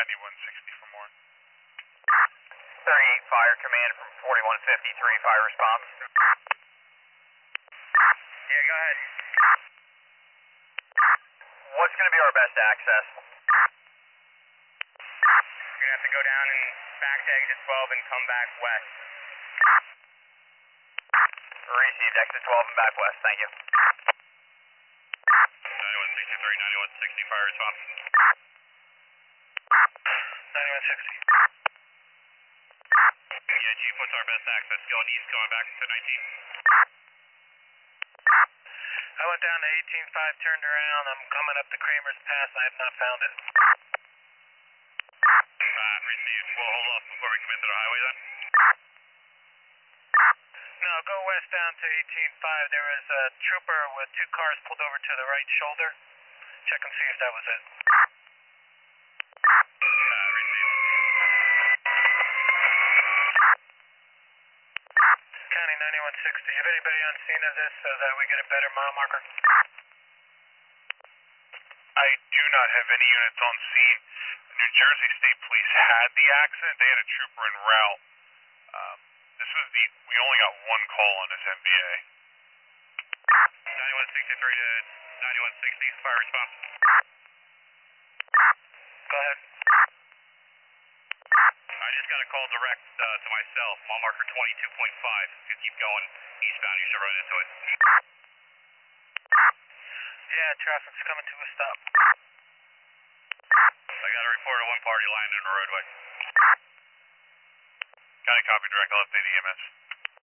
9160 for more. 38 Fire Command from 4153, fire response. Yeah, go ahead. What's going to be our best access? You're going to have to go down and back to exit 12 and come back west. Received, exit 12 and back west, thank you. 9163, 9160, fire response. 9160. Yeah, Chief, what's our best access? Going east, going back to 19. I went down to 18.5, turned around. I'm coming up the Kramer's Pass. I have not found it. Received. We'll hold off before we come into the highway then. No, go west down to 18.5. There was a trooper with two cars pulled over to the right shoulder. Check and see if that was it. County 9160. Have anybody on scene of this so that we get a better mile marker? I do not have any units on scene. New Jersey State Police had the accident. They had a trooper en route. We only got one call on this MVA. 9163 to 9160, fire response. Go ahead. I just got a call direct to myself, mile marker 22.5. If you keep going eastbound, you should run into it. Yeah, traffic's coming to a stop. I got a report of one party lying in the roadway. Got a copy direct, I'll update EMS.